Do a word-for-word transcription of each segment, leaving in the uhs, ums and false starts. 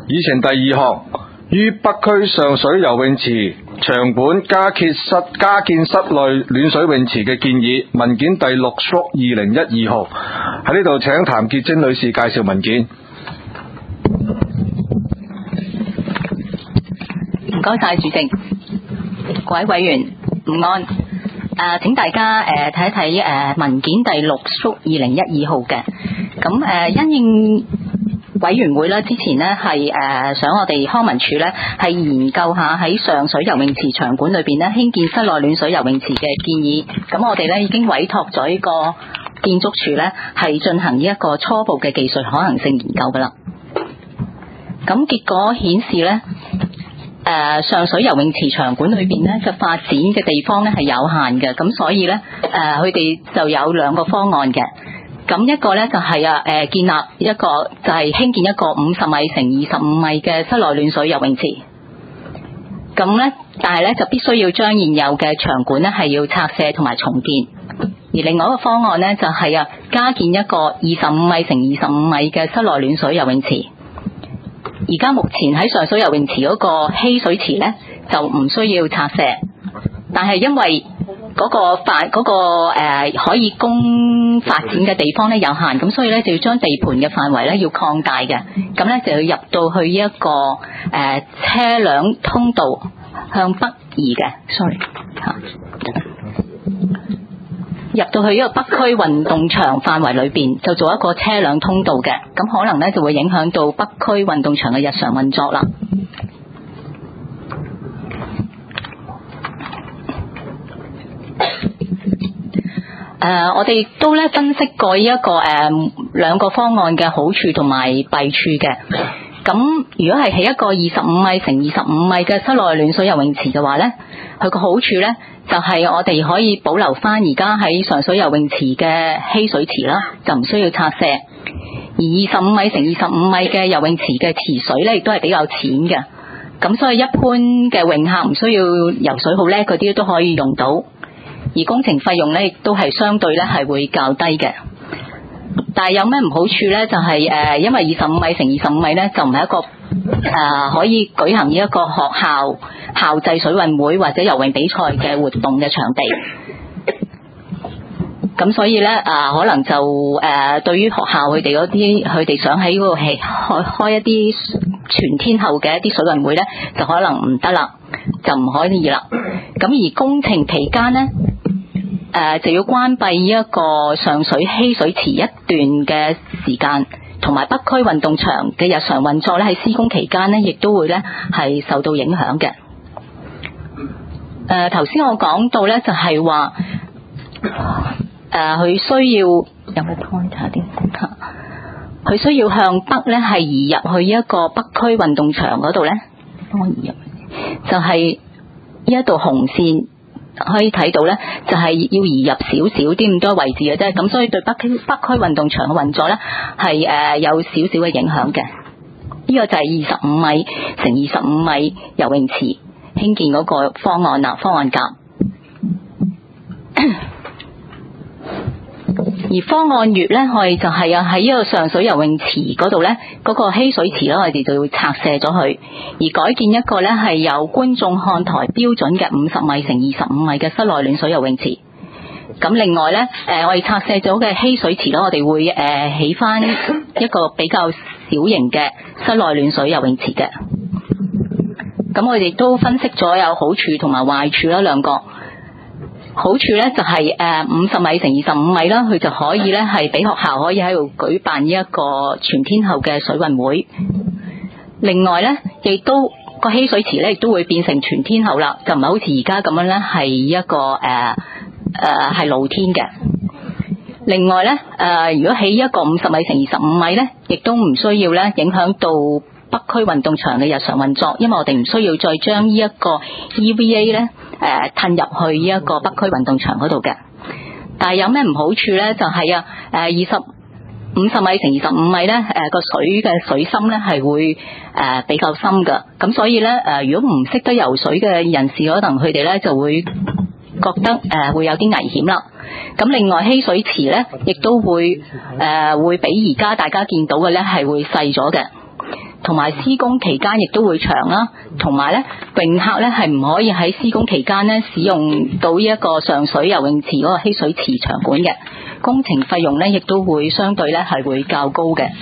議程第二項，於北區上水游泳池場館加建室加建室內暖水泳池嘅建議，文件第六縮二零一二號。喺呢度請譚潔貞女士介紹文件。 唔該晒主席，各位委員午安。誒，請大家誒睇一睇誒文件第六縮二零一二號嘅。咁誒因應委員會咧之前呢係誒想我哋康文署咧係研究下喺上水游泳池場館裏邊咧興建室內暖水游泳池嘅建議。咁我哋咧已經委託咗呢個建築署咧係進行呢一個初步嘅技術可行性研究噶啦。咁結果顯示咧。誒、呃、上水游泳池場館裏邊咧嘅發展嘅地方咧係有限嘅，咁所以咧誒佢哋就有兩個方案嘅。咁一個咧就係啊誒建立一個就係、是、興建一個五十米乘二十五米嘅室內暖水游泳池。咁咧，但係咧就必須要將現有嘅場館咧係要拆卸同埋重建。而另外一個方案咧就係啊加建一個二十五米乘二十五米嘅室內暖水游泳池。而家目前喺上水游泳池嗰個嬉水池呢，就唔需要拆卸，但係因為嗰個發嗰、嗰個誒、呃、可以供發展嘅地方呢有限，咁所以呢就要將地盤嘅範圍呢要擴大嘅，咁呢就要入到去一個誒、呃、車輛通道向北移嘅 ，sorry 吓。入到去一個北區運動場範圍裏邊，就做一個車輛通道嘅，咁可能呢就會影響到北區運動場嘅日常運作啦。誒、呃，我哋都咧分析過呢、這、一個誒兩、呃、個方案嘅好處同埋弊處嘅。咁如果係起一個二十五米乘二十五米嘅室內暖水游泳池嘅話呢，佢個好處呢就係、是、我哋可以保留翻而家喺上水游泳池嘅嬉水池啦，就唔需要拆卸。而二十五米乘二十五米嘅游泳池嘅池水呢，亦都係比較淺嘅，咁所以一般嘅泳客唔需要游水好叻嗰啲都可以用到。而工程費用呢，亦都係相對呢係會較低嘅。但係有咩唔好處呢？就係、是、誒，因為二十五米乘二十五米呢，就唔係一個誒、呃、可以舉行一個學校校際水運會或者游泳比賽嘅活動嘅場地。咁所以呢，啊、呃，可能就誒、呃、對於學校佢哋嗰啲佢哋想喺嗰度係開開一啲全天候嘅一啲水運會呢，就可能唔得啦，就唔可以啦。咁而工程期間呢，誒、呃，就要關閉一個上水嬉水池一段嘅時間，同埋北區運動場嘅日常運作咧，喺施工期間呢，亦都會咧係受到影響嘅。誒、呃，頭先我講到咧，就係話，誒，佢需要有冇 point 下啲？佢需要向北咧，係移入去一個北區運動場嗰度咧，幫我移入去，就係呢一度紅線。可以睇到呢，就係、是、要移入少少啲咁多位置嘅啫，咁所以對北區北區運動場嘅運作呢，係誒有少少嘅影響嘅。呢、這個就係二十五米乘二十五米游泳池興建嗰個方案啦，方案甲。而方案乙呢，我哋就係啊喺呢個上水游泳池嗰度呢，嗰、那個嬉水池呢，我哋就會拆卸咗佢，而改建一個呢係有觀眾看台標準嘅五十米乘二十五米嘅室內暖水游泳池。咁另外呢，誒我哋拆卸咗嘅嬉水池呢，我哋會誒起翻一個比較小型嘅室內暖水游泳池嘅。咁我哋都分析咗有好處同埋壞處啦，兩個。好處咧就係誒五十米乘二十五米啦，佢就可以咧係俾學校可以喺度舉辦呢一個全天候嘅水運會。另外咧，亦都個嬉水池咧亦都會變成全天候啦，就唔係好似而家咁樣咧係一個誒誒係露天嘅。另外咧誒、呃，如果起一個五十米乘二十五米咧，亦都唔需要咧影響到北區運動場嘅日常運作，因為我哋唔需要再將呢一個 E V A 咧誒褪入去呢一個北區運動場嗰度嘅。但係有咩唔好處咧？就係、是、啊誒二十五十米乘二十五米咧誒個水嘅水深咧係會誒、呃、比較深㗎，咁所以咧誒、呃、如果唔識得游水嘅人士，可能佢哋咧就會覺得誒、呃、會有啲危險啦。咁另外嬉水池咧亦都會誒、呃、會比而家大家見到嘅咧係會細咗嘅。 同埋施工期間亦都會長啦，同埋咧泳客咧係唔可以喺施工期間咧使用到呢一個上水游泳池嗰個嬉水池場館嘅，工程費用咧亦都會相對咧係會較高嘅。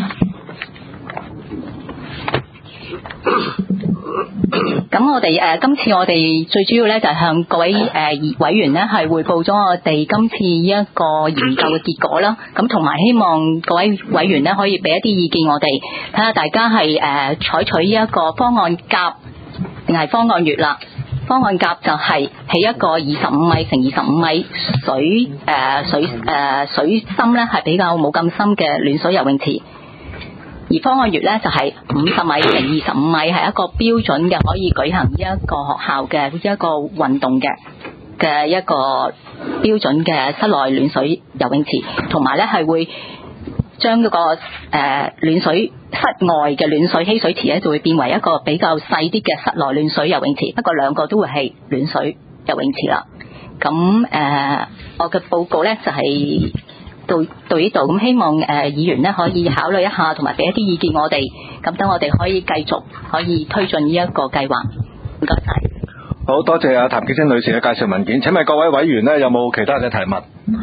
咁我哋誒、呃、今次我哋最主要咧就係向各位誒、呃、委員咧係匯報咗我哋今次呢一個研究嘅結果啦。咁同埋希望各位委員咧可以俾一啲意見我哋，睇下大家係誒、呃、採取呢一個方案甲定係方案乙啦。方案甲就係起一個二十五米乘二十五米水誒、呃、水誒、呃、水深咧係比較冇咁深嘅暖水游泳池。而方案乙咧就係五十米乘二十五米，係一個標準嘅可以舉行呢一個學校嘅一個運動嘅嘅一個標準嘅室內暖水游泳池，同埋咧係會將嗰個誒暖水室外嘅暖水嬉水池咧就會變為一個比較細啲嘅室內暖水游泳池，不過兩個都會係暖水游泳池啦。咁誒、呃、我嘅報告咧就係、是。到到呢度，咁希望誒、呃、議員咧可以考慮一下，同埋俾一啲意見我哋，咁等我哋可以繼續可以推進呢一個計劃。唔該晒。 好多謝阿譚潔貞女士嘅介紹文件。請問各位委員咧有冇其他嘅提問？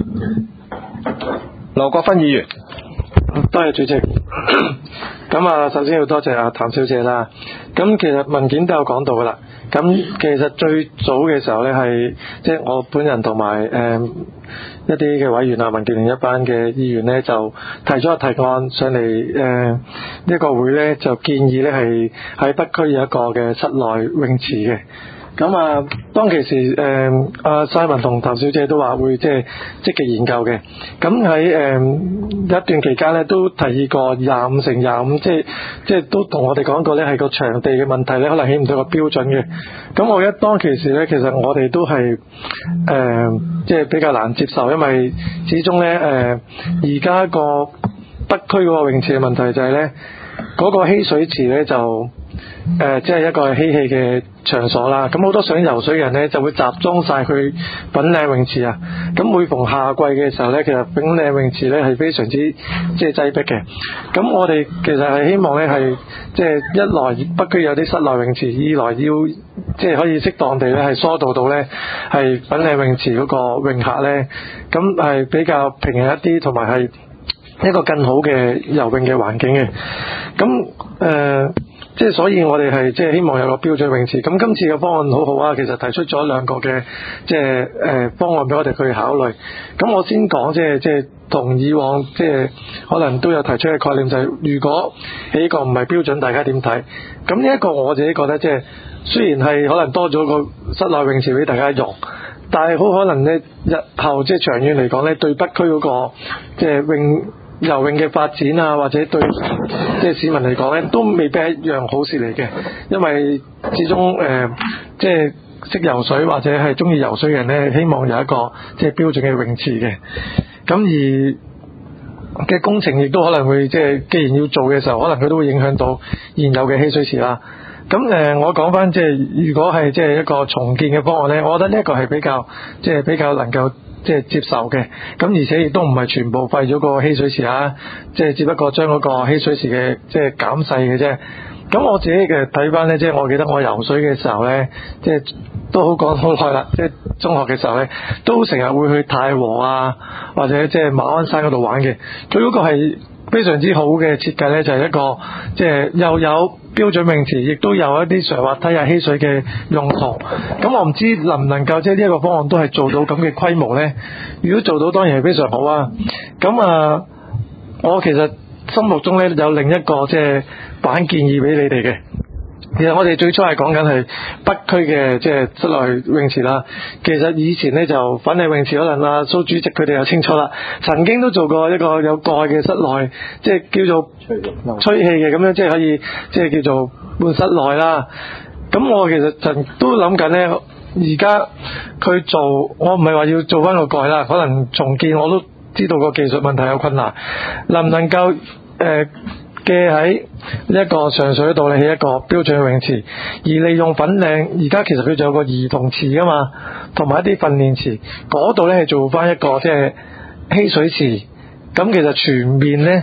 劉國勳議員。 多謝主席。咁啊，首先要多謝阿譚小姐啦。咁其實文件都有講到噶啦。咁其實最早嘅時候咧，係即係我本人同埋誒一啲嘅委員啊，民建聯一班嘅議員咧，就提咗個提案上嚟誒呢個會咧，就建議咧係喺北區有一個嘅室內泳池嘅。咁啊，當其時誒阿西文同譚小姐都話會即係積極研究嘅。咁喺誒一段期間咧，都提議過廿五乘廿五，即係即係都同我哋講過咧，係個場地嘅問題咧，可能起唔到個標準嘅。咁我一當其時咧，其實我哋都係誒即係比較難接受，因為始終咧誒而家個北區嗰個泳池嘅問題就係咧，嗰個嬉水池咧就誒即係一個嬉戲嘅場所啦，咁好多想游水嘅人呢就會集中晒去粉嶺泳池啊。咁每逢夏季嘅時候呢，其實粉嶺泳池呢係非常之即係擠迫嘅。咁我哋其實係希望呢係即係一來北區有啲室內泳池，二來要即係可以適當地呢係疏導到呢係粉嶺泳池嗰個泳客呢，咁係比較平衡一啲，同埋係一個更好嘅游泳嘅環境嘅。咁誒。呃即係所以我哋係即係希望有個標準泳池。咁今次嘅方案好好啊，其實提出咗兩個嘅即係誒方案俾我哋去考慮。咁我先講即係即係同以往即係可能都有提出嘅概念，就係如果起個唔係標準，大家點睇？咁呢一個我自己覺得即係雖然係可能多咗個室內泳池俾大家用，但係好可能咧日後即係長遠嚟講咧，對北區嗰個即係泳游泳嘅發展啊，或者對即係市民嚟講咧，都未必係一樣好事嚟嘅。因為始終誒、呃、即係識游水或者係中意游水嘅人咧，希望有一個即係標準嘅泳池嘅。咁而嘅工程亦都可能會即係既然要做嘅時候，可能佢都會影響到現有嘅嬉水池啦。咁誒、呃，我講翻即係如果係即係一個重建嘅方案咧，我覺得呢一個係比較即係比較能夠即係接受嘅。咁而且亦都唔係全部廢咗個嬉水池啊，即係只不過將嗰個嬉水池嘅即係減細嘅啫。咁我自己嘅睇翻咧，即係我記得我游水嘅時候咧，即係都好講好耐啦。即係中學嘅時候咧，都成日會去太和啊，或者即係馬鞍山嗰度玩嘅。佢嗰個係非常之好嘅設計咧，就係、是、一個即係又有標準泳池，亦都有一啲上滑梯啊嬉水嘅用途。咁我唔知能唔能夠即係呢一個方案都係做到咁嘅規模咧？如果做到，當然係非常好啊。咁啊，我其實心目中咧有另一個即係版建議俾你哋嘅。其實我哋最初係講緊係北區嘅即係室內泳池啦。其實以前咧就粉嶺泳池可能啊蘇主席佢哋又清楚啦，曾經都做過一個有蓋嘅室內，即係叫做吹氣嘅咁樣，即係可以即係叫做半室內啦。咁我其實就都諗緊咧，而家佢做，我唔係話要做翻個蓋啦，可能重建我都知道個技術問題有困難，能唔能夠誒？呃嘅喺呢一個上水道咧起一個標準泳池，而利用粉嶺而家其實佢仲有個兒童池噶嘛，同埋一啲訓練池，嗰度咧係做翻一個即係嬉水池。咁其實全面咧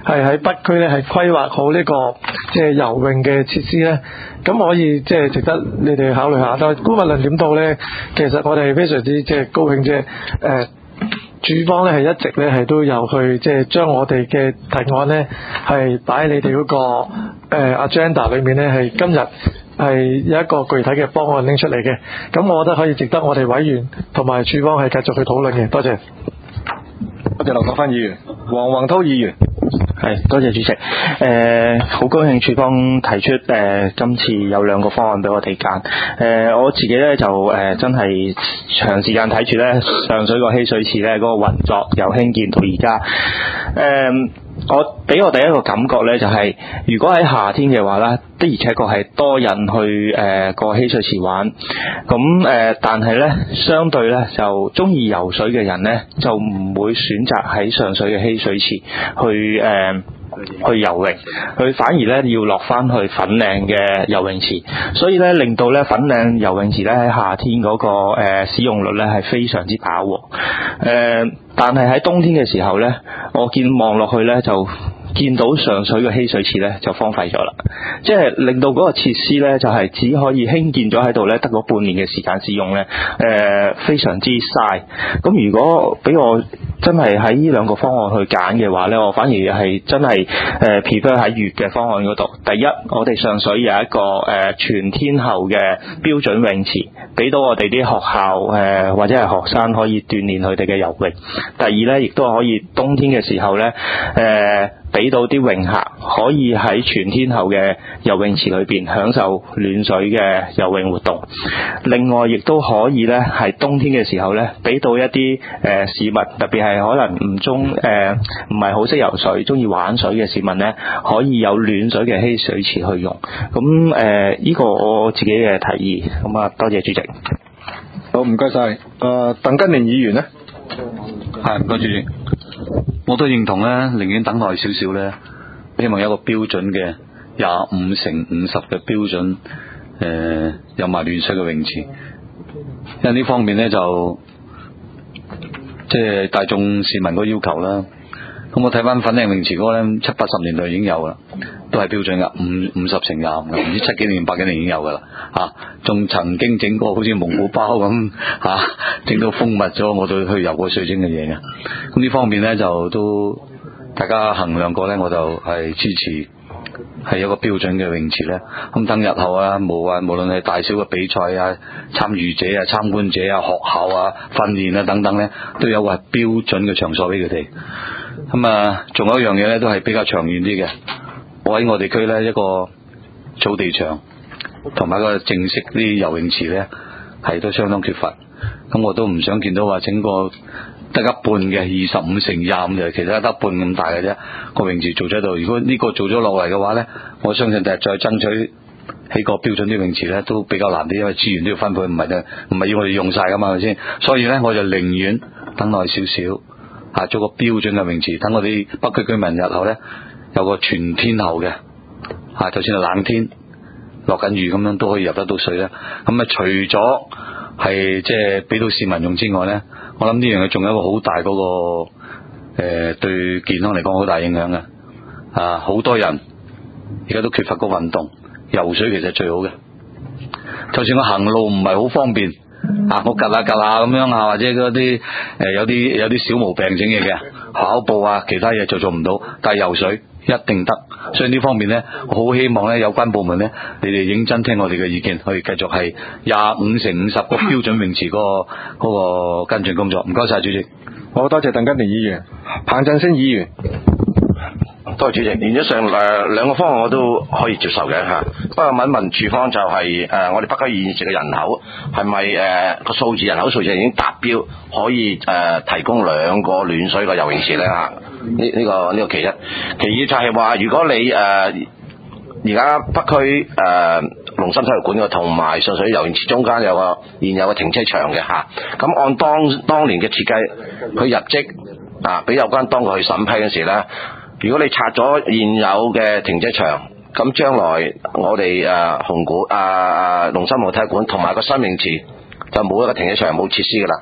係喺北區咧係規劃好呢、這個即係游泳嘅設施咧，咁可以即係值得你哋考慮下。但係姑勿論點到咧，其實我哋非常之即係高興，即係誒主方咧係一直咧係都有去即係將我哋嘅提案咧係擺喺你哋嗰、那個誒、呃、agenda 裏面咧，係今日係有一個具體嘅方案拎出嚟嘅。咁我覺得可以值得我哋委員同埋處方係繼續去討論嘅。多謝。 多謝劉國勳議員。黃宏濤議員。 係，多謝主席。誒、呃，好高興處方提出誒、呃、今次有兩個方案俾我哋揀。誒、呃，我自己咧就誒、呃、真係長時間睇住咧上水個嬉水池咧嗰、那個運作由興建到而家。誒、呃，我俾我第一個感覺咧就係、是，如果喺夏天嘅話咧，的而且確係多人去誒個嬉水池玩。咁誒、呃，但係咧相對咧就中意游水嘅人咧就唔會選擇喺上水嘅嬉水池去誒。呃去游泳，佢反而咧要落翻去粉嶺嘅游泳池，所以咧令到咧粉嶺游泳池咧喺夏天嗰、那個誒、呃、使用率咧係非常之飽和。誒、呃，但係喺冬天嘅時候咧，我見望落去咧就見到上水嘅嬉水池咧就荒廢咗啦，即係令到嗰個設施咧就係、是、只可以興建咗喺度咧，得嗰半年嘅時間使用咧，誒、呃、非常之嘥。咁如果俾我真係喺呢兩個方案去揀嘅話咧，我反而係真係誒 prefer 喺乙嘅方案嗰度。第一，我哋上水有一個誒、呃、全天候嘅標準泳池，俾到我哋啲學校誒、呃、或者係學生可以鍛鍊佢哋嘅游泳。第二咧，亦都可以冬天嘅時候咧，誒、呃俾到啲泳客可以喺全天候嘅游泳池裏邊享受暖水嘅游泳活動。另外亦都可以咧，係冬天嘅時候咧，俾到一啲誒、呃、市民，特別係可能唔中誒唔係好識游水，中意玩水嘅市民咧，可以有暖水嘅嬉水池去用。咁誒呢個我自己嘅提議。咁啊，多謝主席。 好，唔該晒。誒、呃，鄧根年議員咧，係唔該主席。 我都認同咧，寧願等耐少少咧，希望有一個標準嘅廿五乘五十嘅標準，誒、呃、有埋暖水嘅泳池。因為呢方面咧就即係、就是、大眾市民個要求啦。咁我睇翻粉嶺泳池嗰個咧，七八十年代已經有啦，都係標準噶，五五十乘廿五嘅，唔知七幾年八幾年已經有噶啦，吓、啊，仲曾經整過好似蒙古包咁吓，整、啊、到封密咗我哋去游過水晶嘅嘢嘅。咁呢方面咧就都大家衡量過咧，我就係支持係一個標準嘅泳池咧。咁等日後啊，無啊無論係大小嘅比賽啊、參與者啊、參觀者啊、學校啊、訓練啊等等咧，都有個係標準嘅場所俾佢哋。咁啊，仲有一樣嘢咧，都係比較長遠啲嘅。我喺我哋區咧，一個草地場同埋一個正式啲游泳池咧，係都相當缺乏。咁我都唔想見到話整個得一半嘅二十五乘廿五，就其實得一半咁大嘅啫。個泳池做咗喺度，如果呢個做咗落嚟嘅話咧，我相信第日再爭取起個標準啲泳池咧，都比較難啲，因為資源都要分配，唔係咧，唔係要我哋用晒噶嘛，係咪先？所以咧，我就寧願等耐少少。啊，做個標準嘅泳池，等我哋北區居民日後咧有個全天候嘅，啊，就算係冷天落緊雨咁樣都可以入得到水咧。咁啊，除咗係即係俾到市民用之外咧，我諗呢樣嘢仲有一個好大嗰、那個誒、呃、對健康嚟講好大影響嘅。啊，好多人而家都缺乏個運動，游水其實最好嘅。就算我行路唔係好方便。啊！我趌下趌下咁樣啊，或者嗰啲誒有啲有啲小毛病整嘢嘅跑步啊，其他嘢就做唔到，但係游水一定得。所以呢方面咧，我好希望咧有關部門咧，你哋認真聽我哋嘅意見，可以繼續係廿五乘五十個標準泳池嗰、嗰個、嗰個跟進工作。唔該晒主席。 好多謝鄧根年議員。彭振聲議員。 多謝主席，原則上誒兩個方案我都可以接受嘅嚇。不過問一問處方就係、是、誒、呃、我哋北區現時嘅人口係咪誒個數字人口數字已經達標，可以誒、呃、提供兩個暖水嘅游泳池咧嚇？呢呢、這個呢、這個其一。其二就係話，如果你誒而家北區誒龍心體育館嘅同埋上水游泳池中間有個現有嘅停車場嘅嚇，咁按當當年嘅設計，佢入職啊俾有關當局去審批嗰時咧。如果你拆咗現有嘅停車場，咁將來我哋誒紅館啊啊龍心體育館同埋個新泳池就冇一個停車場冇設施噶啦。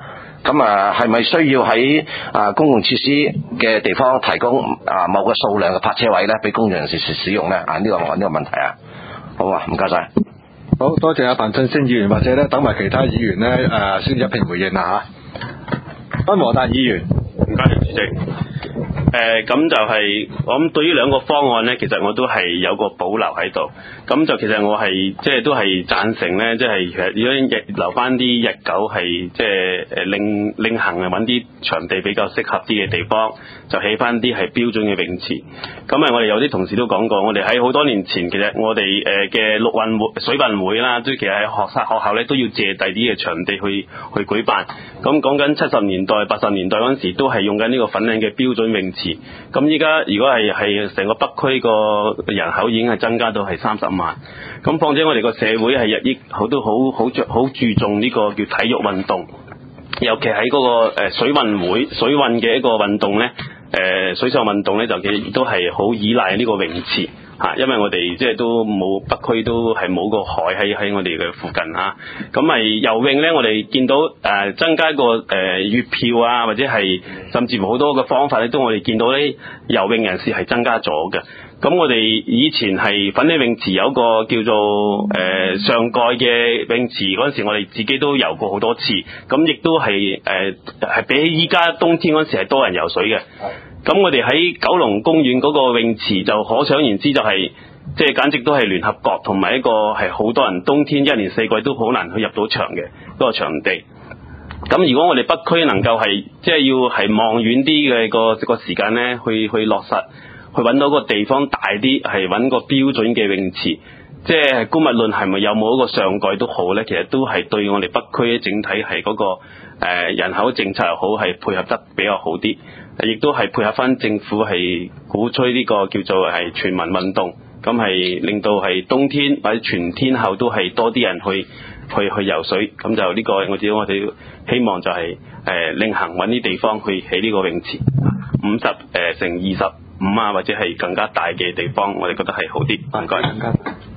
咁啊係咪需要喺啊公共設施嘅地方提供啊某個數量嘅泊車位咧，俾公眾人士使用咧？啊呢、呢個我呢個問題啊，好啊，唔該晒。 好多謝阿彭振聲議員，或者咧等埋其他議員咧誒先一併回應啦嚇。溫和達議員， 唔該，主席。誒、呃、咁就係、是、我諗對於兩個方案咧，其實我都係有個保留喺度。咁就其實我係即係都係贊成咧，即係其實如果日留翻啲日久係即係誒另另行啊，揾啲場地比較適合啲嘅地方，就起翻啲係標準嘅泳池。咁啊，我哋有啲同事都講過，我哋喺好多年前其實我哋誒嘅陸運會、水運會啦，即係其實喺學生學校咧都要借第啲嘅場地去去舉辦。咁講緊七十年代、八十年代嗰陣時，都係用緊呢個粉嶺嘅標準泳池。咁依家如果係係成個北區個人口已經係增加到係三十萬，咁況且我哋個社會係日益好都好好着好注重呢個叫體育運動，尤其喺嗰個誒水運會水運嘅一個運動咧，誒水上運動咧就其實都係好依賴呢個泳池。嚇，因為我哋即係都冇北區都係冇個海喺喺我哋嘅附近嚇，咁咪游泳咧，我哋見到誒、呃、增加個誒、呃、月票啊，或者係甚至乎好多嘅方法咧，都我哋見到咧游泳人士係增加咗嘅。咁我哋以前係粉嶺泳池有個叫做誒、呃、上蓋嘅泳池嗰陣時，我哋自己都游過好多次，咁亦都係誒係比起依家冬天嗰陣時係多人游水嘅。咁我哋喺九龍公園嗰個泳池就可想而知，就係即係簡直都係聯合國同埋一個係好多人冬天一年四季都好難去入到場嘅嗰個場地。咁如果我哋北區能夠係即係要係望遠啲嘅個個時間咧，去去落實，去揾到個地方大啲，係揾個標準嘅泳池。即係姑勿論係咪有冇一個上蓋都好咧，其實都係對我哋北區整體係嗰個誒人口政策又好，係配合得比較好啲，亦都係配合翻政府係鼓吹呢個叫做係全民運動，咁係令到係冬天或者全天候都係多啲人去去去游水，咁就呢個我知我哋希望就係誒另行揾啲地方去起呢個泳池，五十誒乘二十五啊，或者係更加大嘅地方，我哋覺得係好啲。唔該。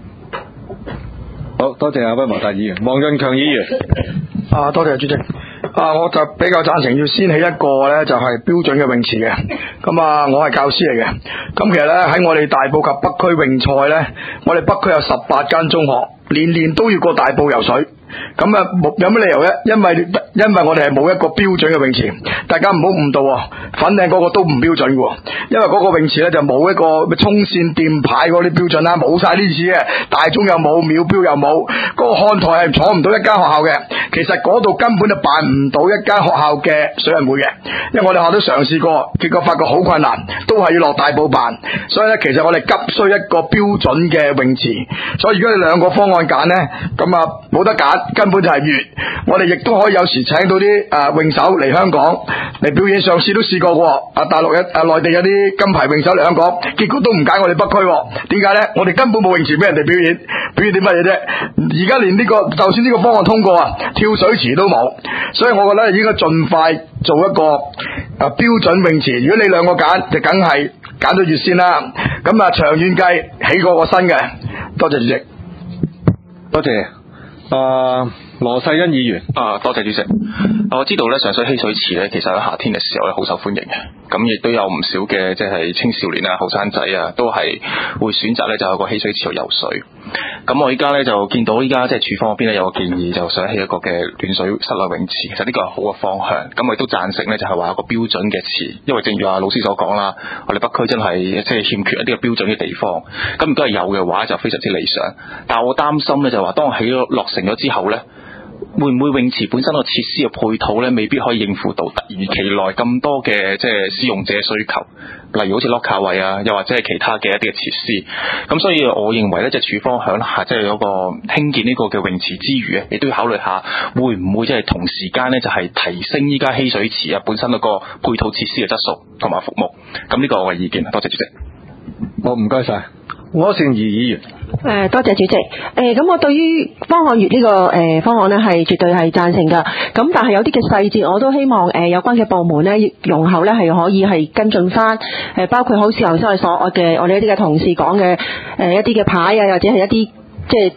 好多謝阿溫和達議員，黃潤強議員。 啊，多謝主席。啊，我就比較贊成要先起一個咧，就係、是、標準嘅泳池嘅。咁啊，我係教師嚟嘅。咁其實咧喺我哋大埔及北區泳賽咧，我哋北區有十八間中學，年年都要過大埔游水。咁啊，有咩理由咧？因為因為我哋係冇一個標準嘅泳池，大家唔好誤導喎。粉嶺嗰個都唔標準嘅，因為嗰個泳池咧就冇一個衝線墊牌嗰啲標準啦，冇晒呢啲嘅，大鐘又冇，秒標又冇，嗰、那個看台係坐唔到一間學校嘅。其實嗰度根本就辦唔到一間學校嘅水運會嘅，因為我哋學校都嘗試過，結果發覺好困難，都係要落大埔辦。所以咧，其實我哋急需一個標準嘅泳池。所以如果你兩個方案揀咧，咁啊冇得揀。根本就係越，我哋亦都可以有時請到啲誒、呃、泳手嚟香港嚟表演，上次都試過喎。啊，大陸有啊內地有啲金牌泳手嚟香港，結果都唔揀我哋北區，點解呢？我哋根本冇泳池俾人哋表演，表演啲乜嘢啫？而家連呢、這個就算呢個方案通過啊，跳水池都冇，所以我覺得應該盡快做一個啊標準泳池。如果你兩個揀，就梗係揀咗越先啦。咁啊長遠計起過個新嘅。多謝主席。 多謝。啊，羅世恩議員。 啊，多謝主席。我知道咧，上水嬉水池咧，其實喺夏天嘅時候咧，好受歡迎嘅。咁亦都有唔少嘅即係青少年啊、後生仔啊，都係會選擇咧就有個嬉水池去游水。咁我依家咧就見到依家即係署方嗰邊咧有個建議，就想起一個嘅暖水室內泳池。其實呢個係好嘅方向。咁我亦都贊成咧，就係話有個標準嘅池，因為正如阿老師所講啦，我哋北區真係即係欠缺一啲嘅標準嘅地方。咁如果係有嘅話，就非常之理想。但係我擔心咧，就係話當起咗落成咗之後咧，會唔會泳池本身個設施嘅配套咧，未必可以應付到突如其來咁多嘅即係使用者需求，例如好似 locker 位啊，又或者係其他嘅一啲嘅設施。咁所以我認為咧，即係署方響下即係嗰個興建呢個嘅泳池之餘咧，亦都要考慮下會唔會即係同時間咧，就係提升依家嬉水池啊本身嗰個配套設施嘅質素同埋服務。咁呢個我嘅意見，多謝主席。 好，唔該晒。柯倩怡議員。 誒，多謝主席。誒，咁我對於方案月呢個誒方案呢係絕對係贊成噶。咁但係有啲嘅細節，我都希望誒有關嘅部門呢，容後呢係可以係跟進翻。誒，包括好似頭先我哋所我嘅我哋一啲嘅同事講嘅誒一啲嘅牌啊，或者係一啲即係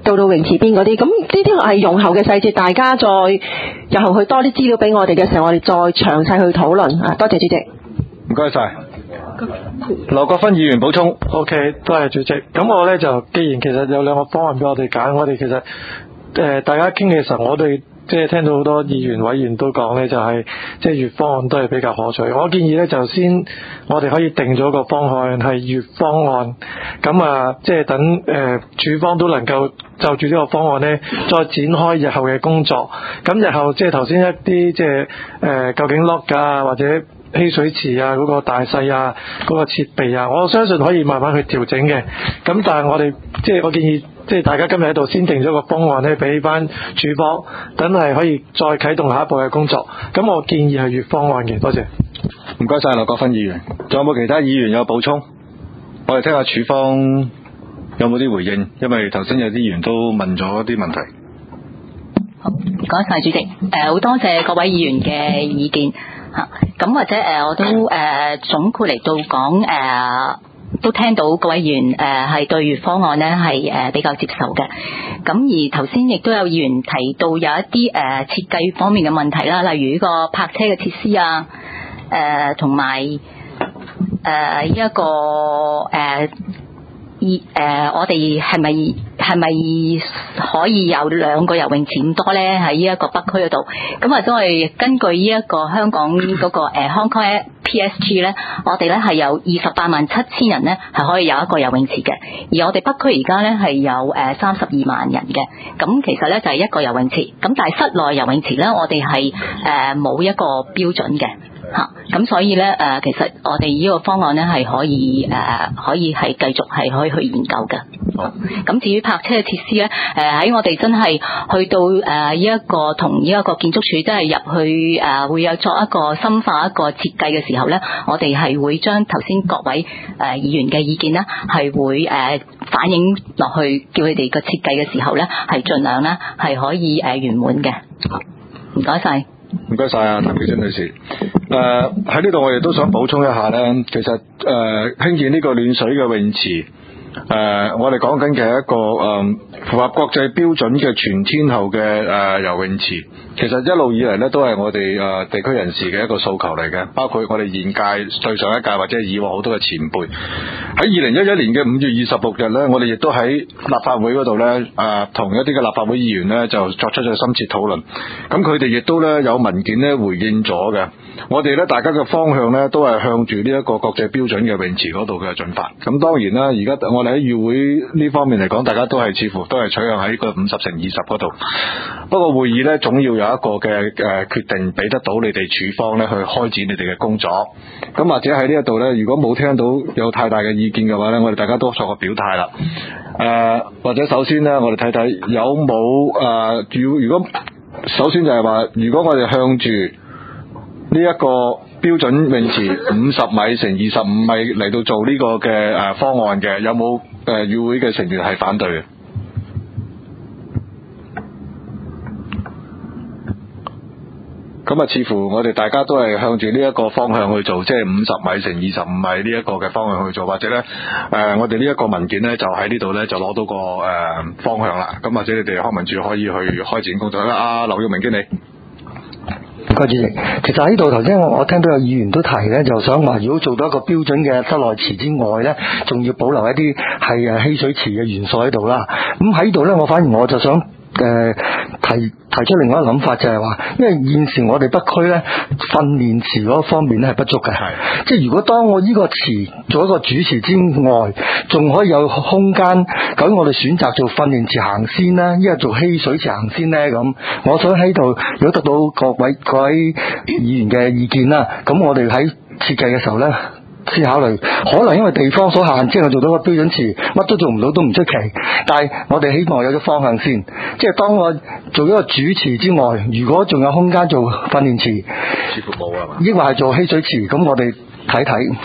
到到泳池邊嗰啲。咁呢啲係用後嘅細節，大家再日後去多啲資料俾我哋嘅時候，我哋再詳細去討論啊！多謝主席。 唔該晒。劉國勳議員補充。 OK， 多謝主席。咁我咧就既然其實有兩個方案俾我哋揀，我哋其實誒、呃、大家傾嘅時候，我哋即係聽到好多議員委員都講咧，就係即係粵方案都係比較可取。我建議咧就先我哋可以定咗個方案係粵方案，咁啊即係等誒處方都能夠就住呢個方案咧，再展開日後嘅工作。咁日後即係頭先一啲即係誒究竟 lock 啊或者嬉水池啊嗰、那個大細啊嗰、那個設備啊，我相信可以慢慢去調整嘅。咁但係我哋即係我建議，即係大家今日喺度先定咗個方案咧，俾翻處方，等係可以再啟動下一步嘅工作。咁我建議係粵方案嘅，多謝。 唔該晒劉國勳議員，仲有冇其他議員有補充？我哋聽下處方有冇啲回應，因為頭先有啲議員都問咗啲問題。 好，唔該晒主席，誒、呃、好多謝各位議員嘅意見嚇。咁、啊、或者誒、呃、我都誒、呃、總括嚟到講誒。呃都聽到各位議員誒係、呃、對粵方案呢係誒、呃、比較接受嘅。咁而頭先亦都有議員提到有一啲誒、呃、設計方面嘅問題啦，例如呢個泊車嘅設施啊，誒同埋誒呢一個誒依誒我哋係咪係咪可以有兩個游泳池咁多呢？喺呢一個北區嗰度，咁或者我哋根據呢一個香港嗰、那個、呃、Hong Kong P S G 呢，我哋呢係有二十八萬七千人呢係可以有一個游泳池嘅，而我哋北區而家呢係有誒三十二萬人嘅，咁其實呢就係一個游泳池，咁但係室內游泳池呢，我哋係誒冇一個標準嘅。吓，咁所以咧，誒，其實我哋呢個方案咧係可以，誒，可以係繼續係可以去研究嘅。好，咁至於泊車嘅設施咧，誒，喺我哋真係去到誒呢一個同呢一個建築署真係入去誒，會有作一個深化一個設計嘅時候咧，我哋係會將頭先各位誒議員嘅意見咧，係會誒反映落去，叫佢哋個設計嘅時候咧，係盡量咧係可以誒圓滿嘅。唔該晒。 唔該晒啊，譚其珍女士。誒喺呢度我哋都想補充一下咧，其實誒、呃、興建呢個暖水嘅泳池，誒、呃、我哋講緊嘅係一個誒、呃、符合國際標準嘅全天候嘅誒、呃、游泳池。其實一路以嚟咧都係我哋誒、呃、地區人士嘅一個訴求嚟嘅，包括我哋現屆對上一屆或者係以往好多嘅前輩。喺二零一一年嘅五月二十六日咧，我哋亦都喺立法會嗰度咧，誒、呃、同一啲嘅立法會議員咧就作出咗深切討論。咁佢哋亦都咧有文件咧回應咗嘅。我哋咧大家嘅方向咧都係向住呢一個國際標準嘅泳池嗰度嘅進發。咁當然啦，而家我哋喺議會呢方面嚟講，大家都係似乎都係取向喺個五十乘二十嗰度。不過會議咧總要有一個嘅誒決定，俾得到你哋處方咧去開展你哋嘅工作。咁或者喺呢一度咧，如果冇聽到有太大嘅意見嘅話咧，我哋大家都作個表態啦。誒、呃、或者首先咧，我哋睇睇有冇誒，如、呃、如果首先就係話，如果我哋向住呢一個標準泳池五十米乘二十五米嚟到做呢個嘅誒方案嘅，有冇誒議會嘅成員係反對嘅？咁啊，似乎我哋大家都係向住呢一個方向去做，即係五十米乘二十五米呢一個嘅方向去做，或者咧誒、呃，我哋呢一個文件咧就喺呢度咧就攞到個誒、呃、方向啦。咁或者你哋康文署可以去開展工作啦。阿劉耀明經理。 唔該主席，其實喺度頭先我我聽到有議員都提咧，就想話如果做到一個標準嘅室內池之外咧，仲要保留一啲係誒嬉水池嘅元素喺度啦。咁喺度咧，我反而我就想誒、呃、提提出另外一個諗法，就係話，因為現時我哋北區咧訓練池嗰方面咧係不足嘅，係即係如果當我呢個池做一個主池之外，仲可以有空間，究竟我哋選擇做訓練池行先啦，抑或做嬉水池行先咧？咁我想喺度，如果得到各位各位議員嘅意見啦，咁我哋喺設計嘅時候咧，先考慮，可能因為地方所限，即係做到個標準池，乜都做唔到都唔出奇。但係我哋希望有咗方向先，即係當我做一個主池之外，如果仲有空間做訓練池， 似乎冇啊嘛， 抑或係做嬉水池，咁我哋睇睇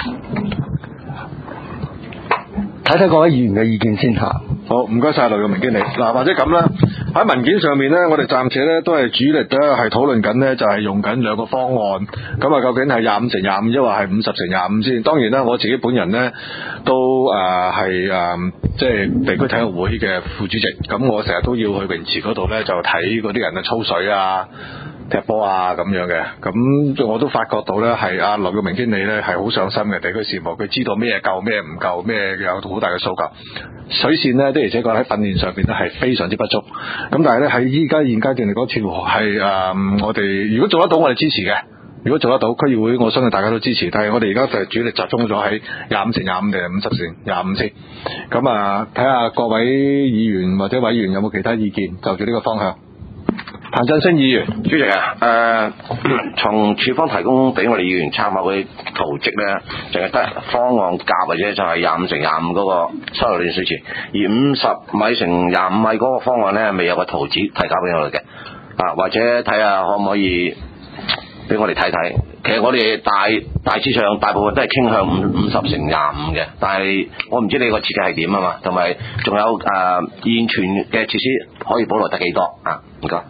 睇睇各位議員嘅意見先嚇。 好，唔該晒劉耀明經理。嗱，或者咁啦。 喺文件上面咧，我哋暫時咧都係主力咧係討論緊咧，就係用緊兩個方案。咁啊，究竟係廿五乘廿五，抑或係五十乘廿五先？當然啦，我自己本人咧都誒係誒即係地區體育會嘅副主席。咁我成日都要去泳池嗰度咧，就睇嗰啲人啊操水啊、踢波啊咁樣嘅。咁我都發覺到咧，係阿劉耀明經理咧係好上心嘅地區事務，佢知道咩夠咩唔夠，咩有好大嘅訴求。水線呢，的而且確喺訓練上邊咧係非常之不足，咁但係咧喺依家現階段嚟講，似乎係誒我哋如果做得到，我哋支持嘅。如果做得到，區議會我相信大家都支持。但係我哋而家就係主力集中咗喺廿五乘廿五定係五十乘廿五先。咁啊，睇下各位議員或者委員有冇其他意見就住呢個方向。譚振聲議員， 主席啊，誒、呃，從處方提供俾我哋議員參考嘅圖則咧，淨係得方案甲或者就係廿五乘廿五嗰個室內暖水池，而五十米乘廿五米嗰個方案咧，未有個圖紙提交俾我哋嘅，啊，或者睇下可唔可以俾我哋睇睇。其實我哋大大致上大部分都係傾向五五十乘廿五嘅，但係我唔知你個設計係點啊嘛，同埋仲有誒、呃、現存嘅設施可以保留得幾多啊？唔該。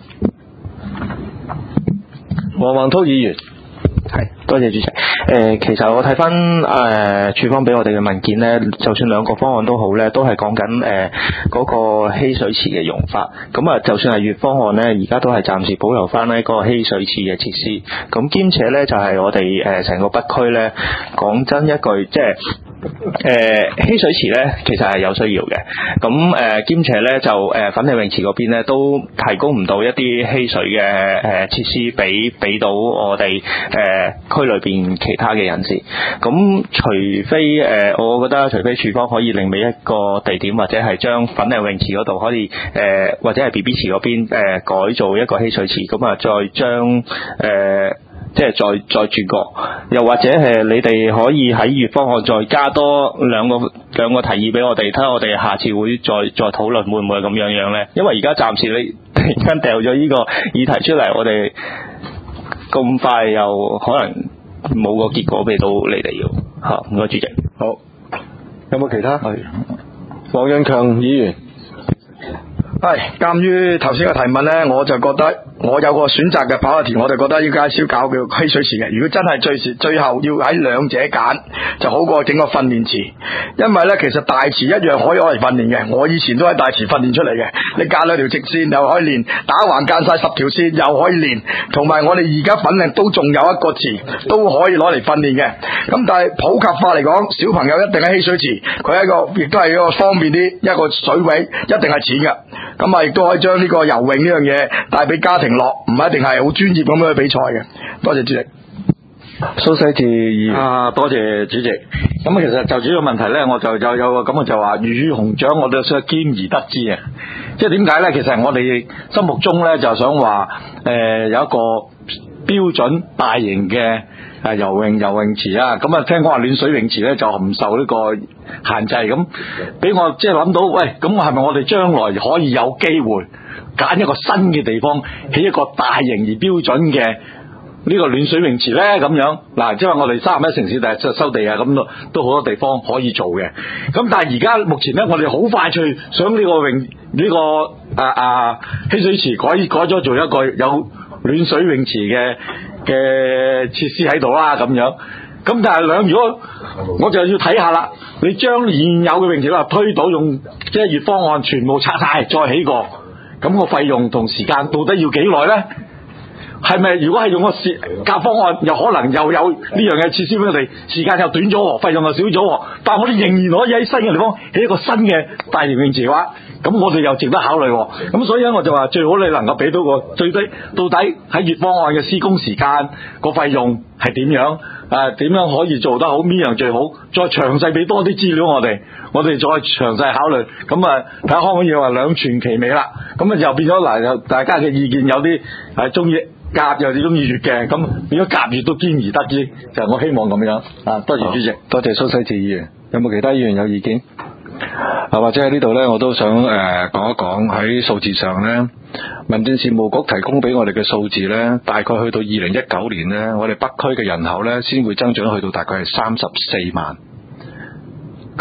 黃宏濤議員， 係多謝主席。誒、呃，其實我睇翻誒處方俾我哋嘅文件咧，就算兩個方案都好咧，都係講緊誒嗰個嬉水池嘅用法。咁啊，就算係粵方案咧，而家都係暫時保留翻呢嗰個嬉水池嘅設施。咁兼且咧，就係、是、我哋誒成個北區咧，講真一句，即係。誒、呃，嬉水池咧，其實係有需要嘅。咁誒、呃，兼且咧就誒、呃，粉嶺泳池嗰邊咧都提供唔到一啲嬉水嘅誒設施俾俾到我哋誒、呃、區裏邊其他嘅人士。咁除非誒、呃，我覺得除非處方可以另覓一個地點，或者係將粉嶺泳池嗰度可以誒、呃，或者係 B B 池嗰邊誒改造一個嬉水池，咁啊再將誒。呃即係再再轉過，又或者係你哋可以喺粵方案再加多兩個兩個提議俾我哋，睇下我哋下次會再再討論會唔會咁樣樣呢？因為而家暫時你突然間掉咗呢個議題出嚟，我哋咁快又可能冇個結果俾到你哋要嚇。唔該主席。 好，有冇其他？係黃潤強議員。 係，鑑於頭先嘅提問呢，我就覺得我有個選擇嘅跑下田，我就覺得要介紹搞叫嬉水池嘅。如果真係最時最後要喺兩者揀，就好過整個訓練池。因為呢，其實大池一樣可以攞嚟訓練嘅。我以前都喺大池訓練出嚟嘅。你隔兩條直線又可以練，打橫間晒十條線又可以練。同埋我哋而家粉嶺都仲有一個池都可以攞嚟訓練嘅。咁但係普及化嚟講，小朋友一定係嬉水池，佢係一個亦都係一個方便啲，一個水位一定係淺嘅。咁啊，亦都可以將呢個游泳呢樣嘢帶俾家庭樂，唔一定係好專業咁樣去比賽嘅。多謝主席。 蘇世志議員， 啊，多謝主席。咁其實就住呢個問題咧，我就有有個咁嘅就話，魚與熊掌我都想兼而得之啊。即係點解咧？其實我哋心目中咧就想話，誒、呃、有一個標準大型嘅誒游泳游泳池啊。咁啊，聽講話暖水泳池咧就唔受呢個限制，咁俾我即係諗到，喂，咁係咪我哋將來可以有機會揀一個新嘅地方，起一個大型而標準嘅呢個暖水泳池咧？咁樣嗱，即係我哋三十一城市第日收地啊，咁都都好多地方可以做嘅。咁但係而家目前咧，我哋好快脆想呢個泳呢、呢個啊啊嬉水池改改咗做一個有暖水泳池嘅嘅設施喺度啦，咁樣。咁但係兩，如果我就要睇下啦，你將現有嘅泳池啦推倒用即係粵方案全部拆晒再起過，咁個費用同時間到底要幾耐咧？係咪如果係用個夾方案，又可能又有呢樣嘅設施俾我哋，時間又短咗，費用又少咗，但係我哋仍然可以喺新嘅地方起一個新嘅大型泳池嘅話，咁我哋又值得考慮。咁所以咧，我就話最好你能夠俾到個最低，到底喺粵方案嘅施工時間個費用係點樣？誒點樣可以做得好？呢樣最好，再詳細俾多啲資料我哋，我哋再詳細考慮。咁啊，睇下可唔可以話兩全其美啦？咁啊，又變咗嗱，大家嘅意見有啲係中意甲，有啲中意乙嘅，咁變咗甲乙都兼而得之，就係我希望咁樣。啊，多謝主席， 多謝蘇世志議員。有冇其他議員有意見？啊，或者喺呢度呢，我都想誒、呃、講一講喺數字上呢，民政事務局提供俾我哋嘅數字呢，大概去到二零一九年呢，我哋北區嘅人口呢先會增長去到大概係三十四萬。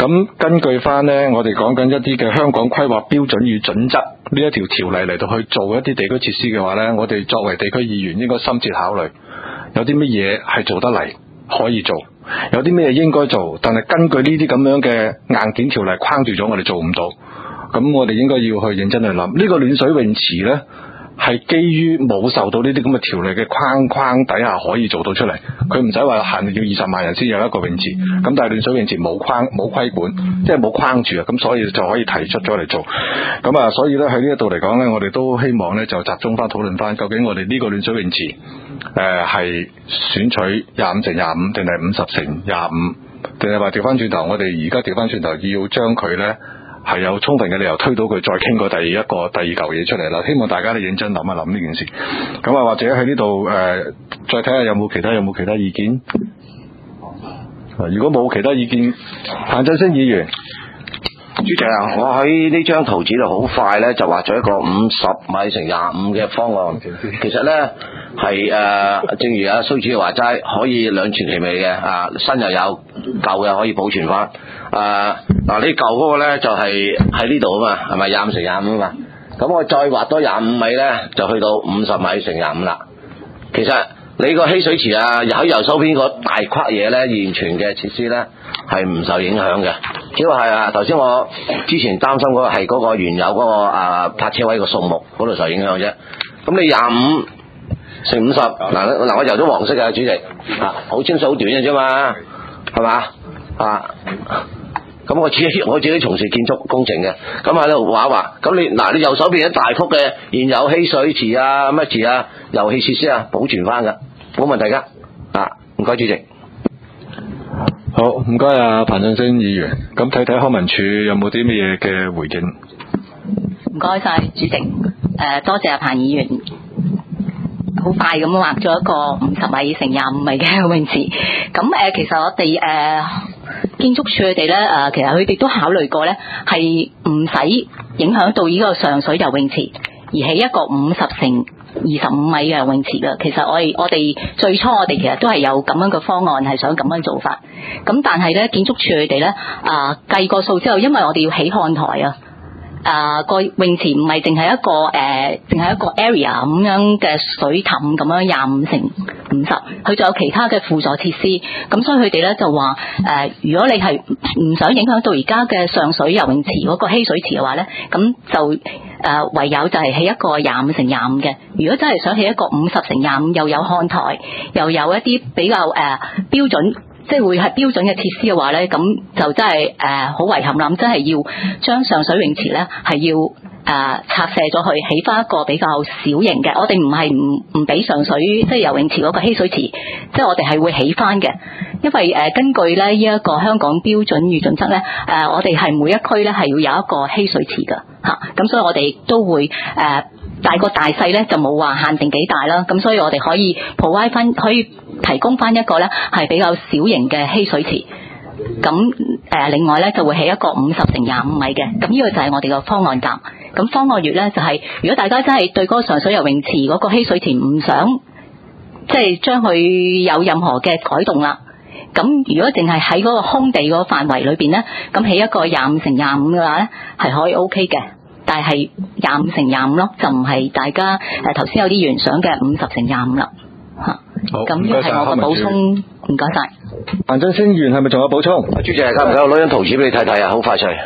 咁根據翻呢，我哋講緊一啲嘅香港規劃標準與準則呢一條條例嚟到去做一啲地區設施嘅話呢，我哋作為地區議員應該深切考慮，有啲乜嘢係做得嚟可以做，有啲咩應該做，但係根據呢啲咁樣嘅硬件條例框住咗，我哋做唔到。咁我哋應該要去認真去諗，呢、這個暖水泳池呢，係基於冇受到呢啲咁嘅條例嘅框框底下可以做到出嚟，佢唔使話限要二十萬人先有一個泳池，咁但係暖水泳池冇框冇規管，即係冇框住啊，咁所以就可以提出咗嚟做。咁啊，所以呢，喺呢一度嚟講呢，我哋都希望呢，就集中翻討論翻，究竟我哋呢個暖水泳池誒係、呃、選取廿五乘廿五定係五十乘廿五，定係話調翻轉頭，我哋而家調翻轉頭要將佢呢。係有充分嘅理由推到佢再傾過第一個第二嚿嘢出嚟啦，希望大家都認真諗一諗呢件事。咁啊，或者喺呢度誒，再睇下有冇其他有冇其他意見。如果冇其他意見，彭振聲議員。 主席啊，我喺呢張圖紙度好快咧就畫咗一個五十米乘廿五嘅方案。其實咧係誒，正如阿蘇主席話齋，可以兩全其美嘅啊，新又有，舊嘅可以保存翻。誒嗱，呢舊嗰個咧就係喺呢度啊嘛，係咪廿五乘廿五啊嘛？咁我再畫多廿五米咧，就去到五十米乘廿五啦。其實你個嬉水池啊，喺右手邊個大框嘢咧，現存嘅設施咧係唔受影響嘅。只不過係啊，頭先我之前擔心嗰個係嗰個原有嗰、嗰個啊泊車位個數目嗰度受影響啫。咁你廿五乘五十，嗱嗱我油咗黃色嘅主席啊，好清楚好短嘅啫嘛，係嘛啊？咁我自己我自己從事建築工程嘅，咁喺度畫一畫。咁你嗱，你右手邊一大幅嘅現有嬉水池啊、乜池啊、遊戲設施啊，保存翻噶，冇問題噶。啊，唔該主席。 好，唔該啊，彭振聲議員。咁睇睇康文署有冇啲乜嘢嘅回應。 唔該晒主席，誒、呃、多謝阿彭議員。好快咁畫咗一個五十米乘廿五米嘅泳池。咁誒、呃，其實我哋誒、呃、建築署佢哋咧誒，其實佢哋都考慮過咧，係唔使影響到呢個上水游泳池，而起一個五十乘二十五米嘅泳池嘅。其實我哋我哋最初我哋其實都係有咁樣嘅方案，係想咁樣做法。咁但係咧，建築署佢哋咧啊計過數之後，因為我哋要起看台啊。啊，個泳池唔係淨係一個誒，淨、呃、係一個 area 咁樣嘅水凼咁樣廿五乘五十，佢仲有其他嘅輔助設施。咁所以佢哋咧就話誒、呃，如果你係唔想影響到而家嘅上水游泳池嗰個嬉水池嘅話咧，咁就誒、呃、唯有就係起一個廿五乘廿五嘅。如果真係想起一個五十乘廿五，又有看台，又有一啲比較誒、呃、標準。即係會係標準嘅設施嘅話咧，咁就真係誒好遺憾啦！咁真係要將上水泳池咧係要誒、呃、拆卸咗去，起翻一個比較小型嘅。我哋唔係唔唔俾上水即係游泳池嗰個嬉水池，即係我哋係會起翻嘅。因為誒、呃、根據咧呢一個香港標準與準則咧，誒、呃、我哋係每一區咧係要有一個嬉水池㗎嚇，咁、啊、所以我哋都會誒。呃大個大細咧就冇話限定幾大啦，咁所以我哋可以 provide 翻，可以提供翻一個咧係比較小型嘅嬉水池。咁誒、呃、另外咧就會起一個五十乘廿五米嘅，咁呢個就係我哋個方案夾。咁方案月咧就係、是、如果大家真係對嗰個上水游泳池嗰個嬉水池唔想即係將佢有任何嘅改動啦，咁如果淨係喺嗰個空地嗰個範圍裏邊咧，咁起一個廿五乘廿五嘅話咧係可以 OK 嘅。但係廿五乘廿五咯，就唔係大家誒頭先有啲原想嘅五十乘廿五啦嚇。 好， 咁呢個係我嘅補充，唔該晒。 彭振聲議員係咪仲有補充？ 主席，夠唔夠攞張圖紙俾你睇睇啊？好快脆。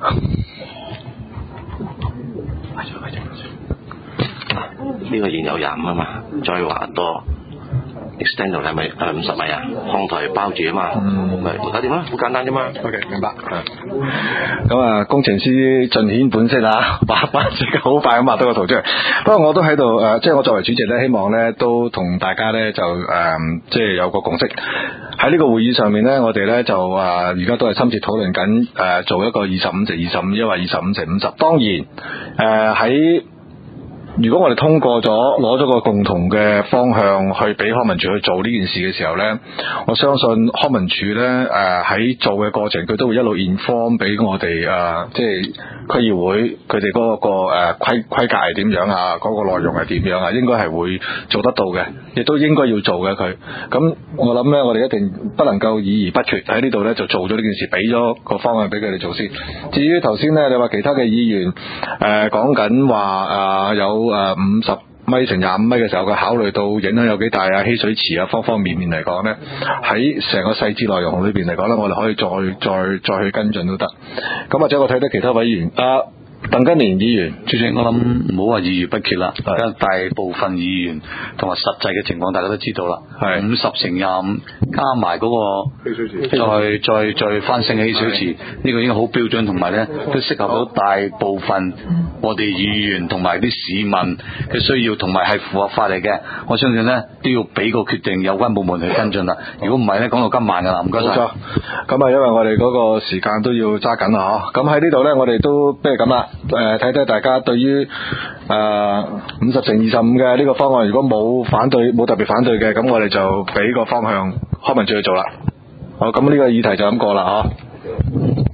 呢個現有廿五啊嘛，再畫多 extend 到係咪係五十米啊？看台包住啊嘛，咪搞掂啦，好簡單啫嘛。 OK， 明白。咁啊，工程師盡顯本色啊，畫畫即刻好快咁畫到個圖出嚟。不過我都喺度誒，即係我作為主席咧，希望咧都同大家咧就誒、呃，即係有個共識。喺呢個會議上面咧，我哋咧就啊，而、呃、家都係深切討論緊誒，做一個二十五乘二十五，抑或二十五乘五十。當然誒喺。呃如果我哋通過咗攞咗個共同嘅方向去俾康文署去做呢件事嘅時候呢，我相信康文署呢誒喺做嘅過程，佢都會一路 inform 俾我哋誒，即係區議會佢哋嗰個誒規規格係點樣啊，嗰、嗰個內容係點樣啊，應該係會做得到嘅，亦都應該要做嘅佢。咁我諗呢，我哋一定不能夠議而不決，喺呢度呢就做咗呢件事，俾咗個方案俾佢哋做先。至於頭先呢，你話其他嘅議員誒講緊話誒有誒五十米乘廿五米嘅時候，佢考慮到影響有幾大啊，嬉水池啊，方方面面嚟講呢，喺成個細節內容裏邊嚟講呢，我哋可以再再再去跟進都得。咁或者我睇到其他委員啊。鄧根年議員， 主席，我諗唔好話議而不決啦，而家大部分議員同埋實際嘅情況，大家都知道啦。係五十乘廿五加埋嗰個嬉水池，再再再翻升嬉水池，呢個已經好標準，同埋咧都適合到大部分我哋議員同埋啲市民嘅需要，同埋係符合法嚟嘅。我相信咧都要俾個決定有關部門去跟進啦。如果唔係咧，講到今晚噶啦，唔該晒。冇錯。 咁啊，因為我哋嗰個時間都要揸緊啦，嗬。咁喺呢度咧，我哋都不如咁啦。誒睇睇大家對於誒五十乘二十五嘅呢個方案，如果冇反對冇特別反對嘅，咁我哋就俾個方向康文署去做啦。好，咁呢個議題就咁過啦，嗬。